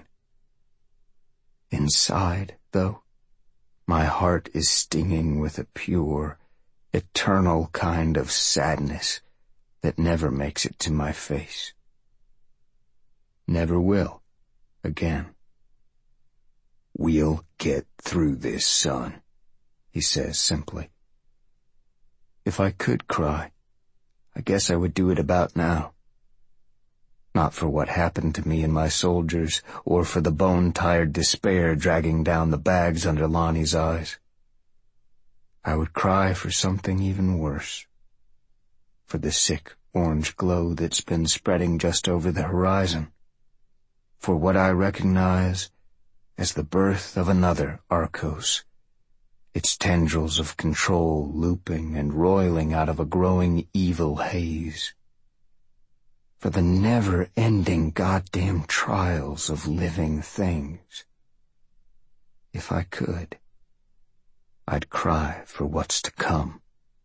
Inside, though, my heart is stinging with a pure, eternal kind of sadness that never makes it to my face. Never will, again. "We'll get through this, son," he says simply. If I could cry, I guess I would do it about now. Not for what happened to me and my soldiers, or for the bone-tired despair dragging down the bags under Lonnie's eyes. I would cry for something even worse, for the sick orange glow that's been spreading just over the horizon, for what I recognize as the birth of another Arcos, its tendrils of control looping and roiling out of a growing evil haze, for the never-ending goddamn trials of living things. If I could, I'd cry for what's to come.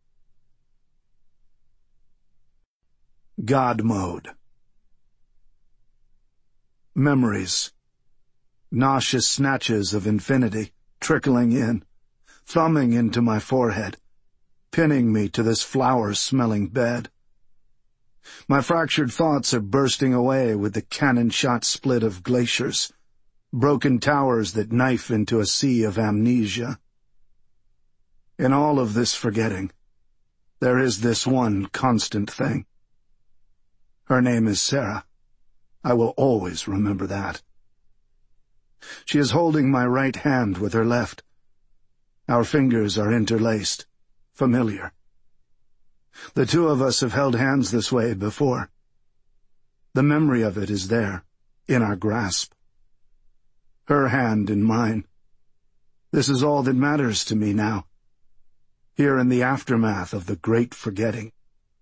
God Mode. Memories. Nauseous snatches of infinity trickling in, thumbing into my forehead, pinning me to this flower-smelling bed. My fractured thoughts are bursting away with the cannon-shot split of glaciers, broken towers that knife into a sea of amnesia. In all of this forgetting, there is this one constant thing. Her name is Sarah. I will always remember that. She is holding my right hand with her left. Our fingers are interlaced, familiar. The two of us have held hands this way before. The memory of it is there, in our grasp. Her hand in mine. This is all that matters to me now, here in the aftermath of the great forgetting.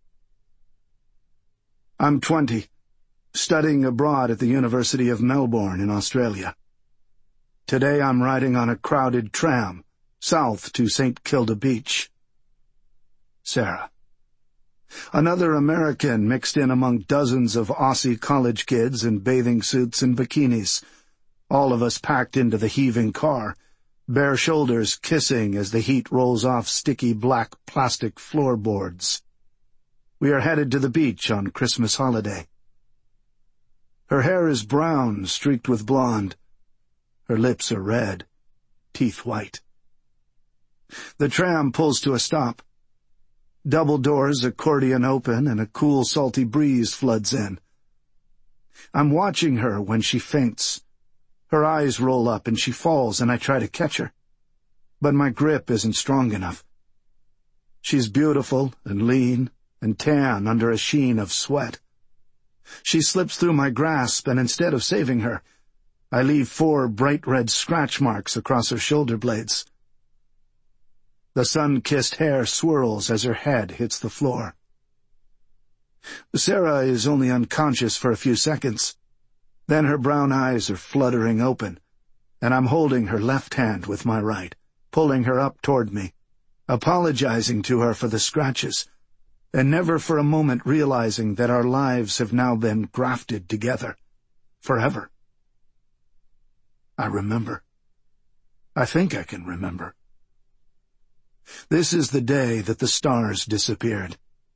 I'm twenty, studying abroad at the University of Melbourne in Australia. Today I'm riding on a crowded tram, south to Saint Kilda Beach. Sarah. Another American mixed in among dozens of Aussie college kids in bathing suits and bikinis, all of us packed into the heaving car, bare shoulders kissing as the heat rolls off sticky black plastic floorboards. We are headed to the beach on Christmas holiday. Her hair is brown, streaked with blonde. Her lips are red, teeth white. The tram pulls to a stop. Double doors accordion open and a cool, salty breeze floods in. I'm watching her when she faints. Her eyes roll up and she falls and I try to catch her. But my grip isn't strong enough. She's beautiful and lean and tan under a sheen of sweat. She slips through my grasp and instead of saving her, I leave four bright red scratch marks across her shoulder blades. The sun-kissed hair swirls as her head hits the floor. Sarah is only unconscious for a few seconds. Then her brown eyes are fluttering open, and I'm holding her left hand with my right, pulling her up toward me, apologizing to her for the scratches, and never for a moment realizing that our lives have now been grafted together, forever. I remember. I think I can remember. This is the day that the stars disappeared.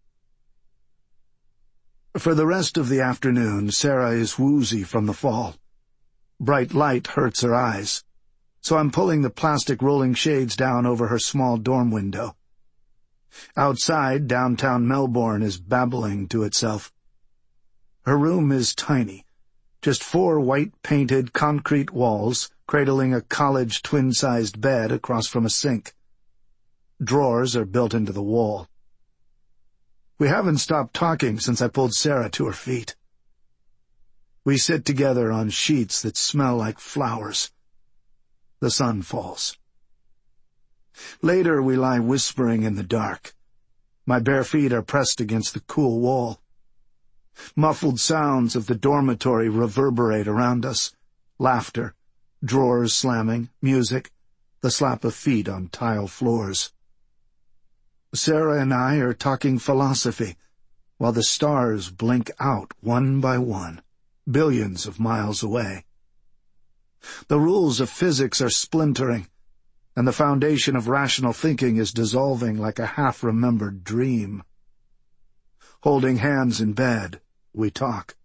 For the rest of the afternoon, Sarah is woozy from the fall. Bright light hurts her eyes, so I'm pulling the plastic rolling shades down over her small dorm window. Outside, downtown Melbourne is babbling to itself. Her room is tiny, just four white-painted concrete walls cradling a college twin-sized bed across from a sink. Drawers are built into the wall. We haven't stopped talking since I pulled Sarah to her feet. We sit together on sheets that smell like flowers. The sun falls. Later we lie whispering in the dark. My bare feet are pressed against the cool wall. Muffled sounds of the dormitory reverberate around us. Laughter, drawers slamming, music, the slap of feet on tile floors. Sarah and I are talking philosophy, while the stars blink out one by one, billions of miles away. The rules of physics are splintering, and the foundation of rational thinking is dissolving like a half-remembered dream. Holding hands in bed, we talk.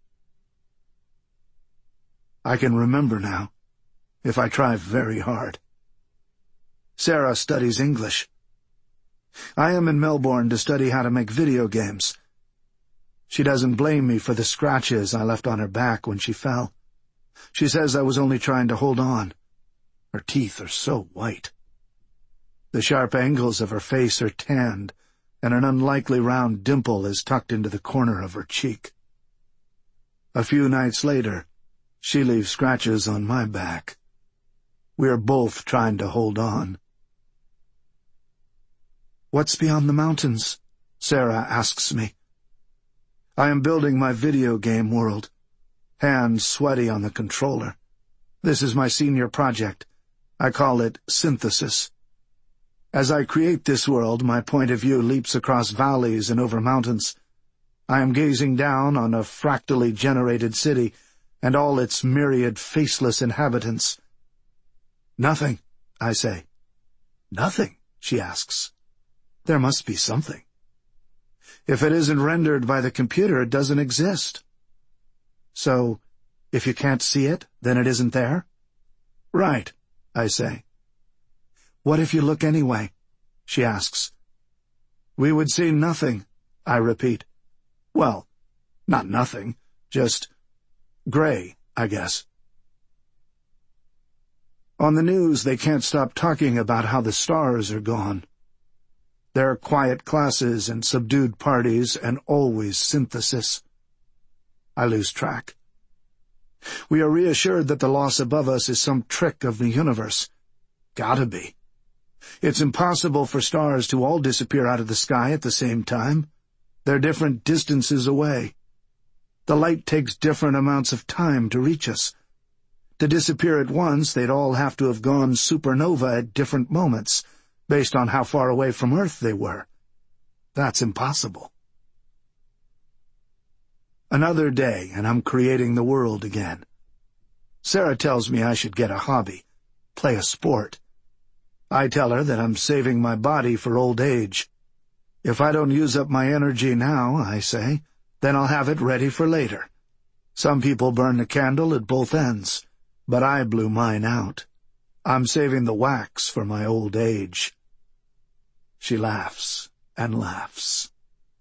I can remember now, if I try very hard. Sarah studies English. I am in Melbourne to study how to make video games. She doesn't blame me for the scratches I left on her back when she fell. She says I was only trying to hold on. Her teeth are so white. The sharp angles of her face are tanned, and an unlikely round dimple is tucked into the corner of her cheek. A few nights later, she leaves scratches on my back. We are both trying to hold on. "What's beyond the mountains?" Sarah asks me. I am building my video game world, hands sweaty on the controller. This is my senior project. I call it Synthesis. As I create this world, my point of view leaps across valleys and over mountains. I am gazing down on a fractally generated city and all its myriad faceless inhabitants. "Nothing," I say. "Nothing?" she asks. "There must be something. If it isn't rendered by the computer, it doesn't exist." "So, if you can't see it, then it isn't there?" "Right," I say. "What if you look anyway?" she asks. "We would see nothing," I repeat. "Well, not nothing, just gray, I guess." On the news, they can't stop talking about how the stars are gone. There are quiet classes and subdued parties and always synthesis. I lose track. We are reassured that the loss above us is some trick of the universe. Gotta be. It's impossible for stars to all disappear out of the sky at the same time. They're different distances away. The light takes different amounts of time to reach us. To disappear at once, they'd all have to have gone supernova at different moments, based on how far away from Earth they were. That's impossible. Another day, and I'm creating the world again. Sarah tells me I should get a hobby, play a sport. I tell her that I'm saving my body for old age. If I don't use up my energy now, I say, then I'll have it ready for later. Some people burn the candle at both ends, but I blew mine out. I'm saving the wax for my old age. She laughs and laughs.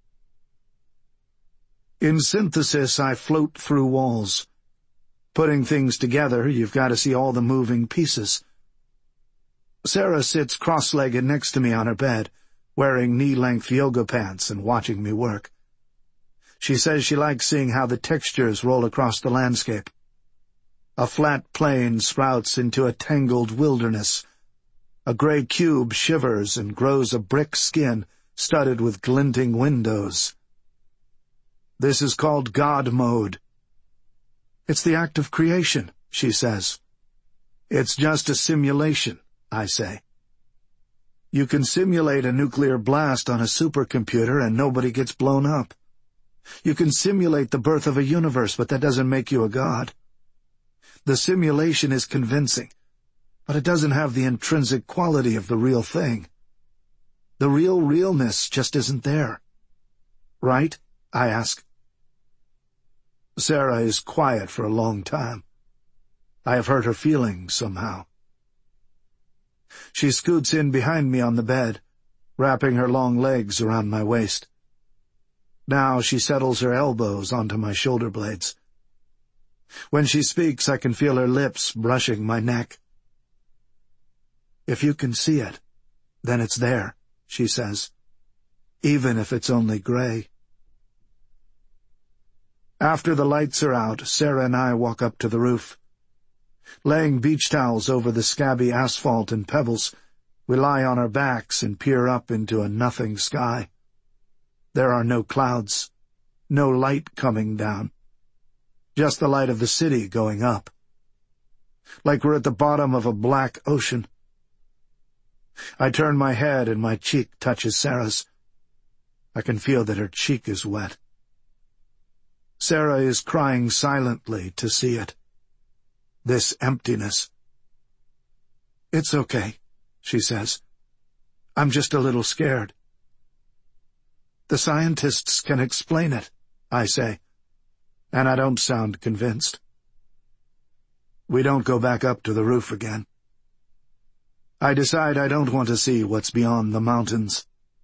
In Synthesis, I float through walls. Putting things together, you've got to see all the moving pieces. Sarah sits cross-legged next to me on her bed, wearing knee-length yoga pants and watching me work. She says she likes seeing how the textures roll across the landscape. A flat plain sprouts into a tangled wilderness. A gray cube shivers and grows a brick skin studded with glinting windows. This is called God mode. It's the act of creation, she says. It's just a simulation, I say. You can simulate a nuclear blast on a supercomputer and nobody gets blown up. You can simulate the birth of a universe, but that doesn't make you a god. The simulation is convincing, but it doesn't have the intrinsic quality of the real thing. The real realness just isn't there. Right? I ask. Sarah is quiet for a long time. I have hurt her feelings somehow. She scoots in behind me on the bed, wrapping her long legs around my waist. Now she settles her elbows onto my shoulder blades. When she speaks, I can feel her lips brushing my neck. If you can see it, then it's there, she says, even if it's only gray. After the lights are out, Sarah and I walk up to the roof. Laying beach towels over the scabby asphalt and pebbles, we lie on our backs and peer up into a nothing sky. There are no clouds, no light coming down, just the light of the city going up. Like we're at the bottom of a black ocean. I turn my head and my cheek touches Sarah's. I can feel that her cheek is wet. Sarah is crying silently to see it. This emptiness. It's okay, she says. I'm just a little scared. The scientists can explain it, I say, and I don't sound convinced. We don't go back up to the roof again. I decide I don't want to see what's beyond the mountains.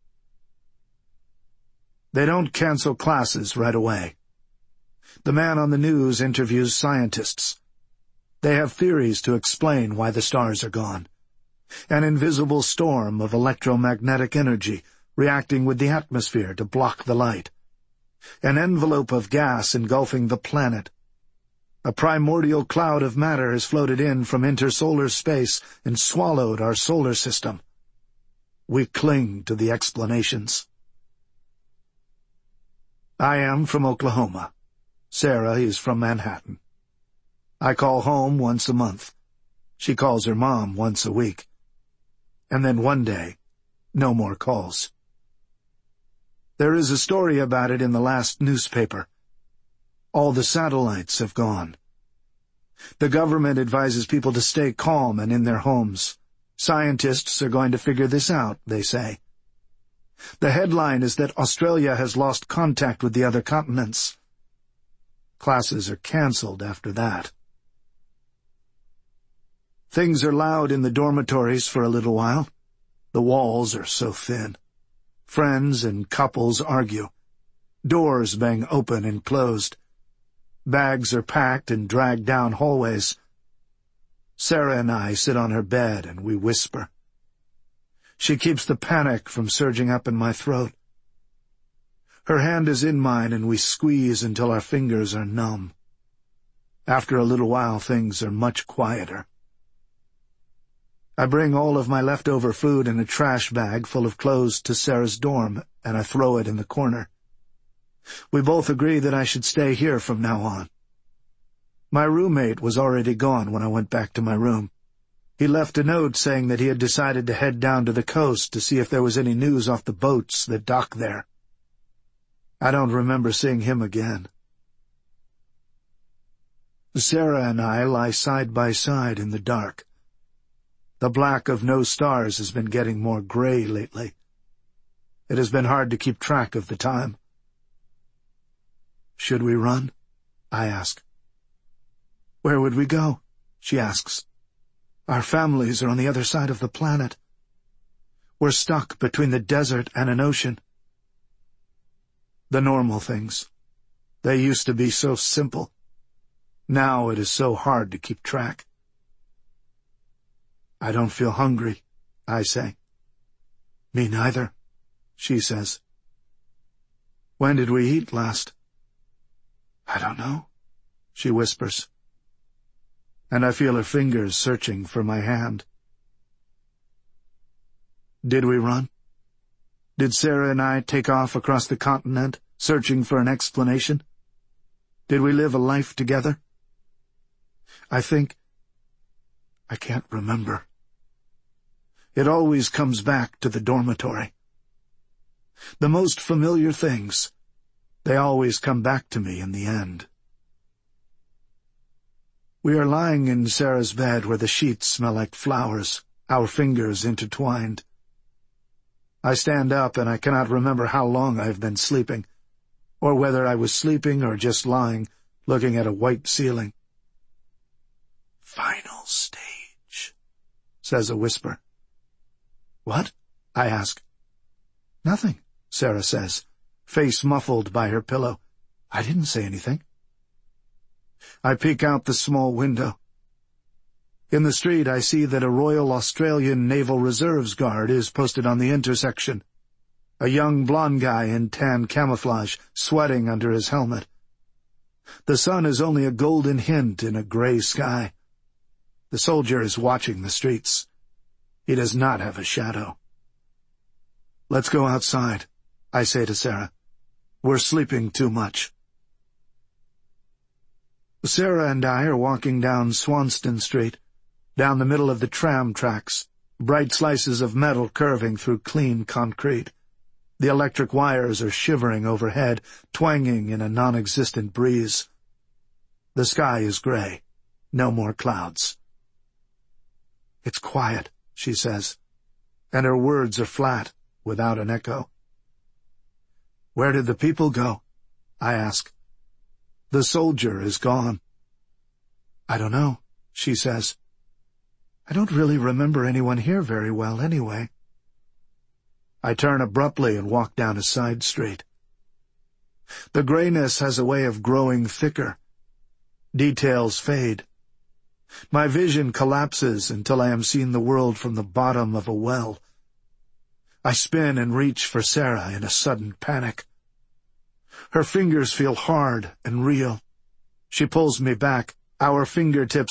They don't cancel classes right away. The man on the news interviews scientists. They have theories to explain why the stars are gone. An invisible storm of electromagnetic energy reacting with the atmosphere to block the light. An envelope of gas engulfing the planet. A primordial cloud of matter has floated in from intersolar space and swallowed our solar system. We cling to the explanations. I am from Oklahoma. Sarah is from Manhattan. I call home once a month. She calls her mom once a week. And then one day, no more calls. There is a story about it in the last newspaper. All the satellites have gone. The government advises people to stay calm and in their homes. Scientists are going to figure this out, they say. The headline is that Australia has lost contact with the other continents. Classes are cancelled after that. Things are loud in the dormitories for a little while. The walls are so thin. Friends and couples argue. Doors bang open and closed. Bags are packed and dragged down hallways. Sarah and I sit on her bed and we whisper. She keeps the panic from surging up in my throat. Her hand is in mine and we squeeze until our fingers are numb. After a little while, things are much quieter. I bring all of my leftover food in a trash bag full of clothes to Sarah's dorm, and I throw it in the corner. We both agree that I should stay here from now on. My roommate was already gone when I went back to my room. He left a note saying that he had decided to head down to the coast to see if there was any news off the boats that dock there. I don't remember seeing him again. Sarah and I lie side by side in the dark. The black of no stars has been getting more gray lately. It has been hard to keep track of the time. Should we run? I ask. Where would we go? She asks. Our families are on the other side of the planet. We're stuck between the desert and an ocean. The normal things. They used to be so simple. Now it is so hard to keep track. I don't feel hungry, I say. Me neither, she says. When did we eat last? I don't know, she whispers. And I feel her fingers searching for my hand. Did we run? Did Sarah and I take off across the continent, searching for an explanation? Did we live a life together? I think... I can't remember. It always comes back to the dormitory. The most familiar things, they always come back to me in the end. We are lying in Sarah's bed where the sheets smell like flowers, our fingers intertwined. I stand up and I cannot remember how long I have been sleeping, or whether I was sleeping or just lying, looking at a white ceiling. Final stage, says a whisper. What? I ask. Nothing, Sarah says, face muffled by her pillow. I didn't say anything. I peek out the small window. In the street I see that a Royal Australian Naval Reserves guard is posted on the intersection. A young blonde guy in tan camouflage, sweating under his helmet. The sun is only a golden hint in a gray sky. The soldier is watching the streets. He does not have a shadow. Let's go outside, I say to Sarah. We're sleeping too much. Sarah and I are walking down Swanston Street, down the middle of the tram tracks, bright slices of metal curving through clean concrete. The electric wires are shivering overhead, twanging in a non-existent breeze. The sky is gray, no more clouds. It's quiet, she says, and her words are flat, without an echo. Where did the people go? I ask. The soldier is gone. I don't know, she says. I don't really remember anyone here very well anyway. I turn abruptly and walk down a side street. The grayness has a way of growing thicker. Details fade. My vision collapses until I am seeing the world from the bottom of a well. I spin and reach for Sarah in a sudden panic. Her fingers feel hard and real. She pulls me back, our fingertips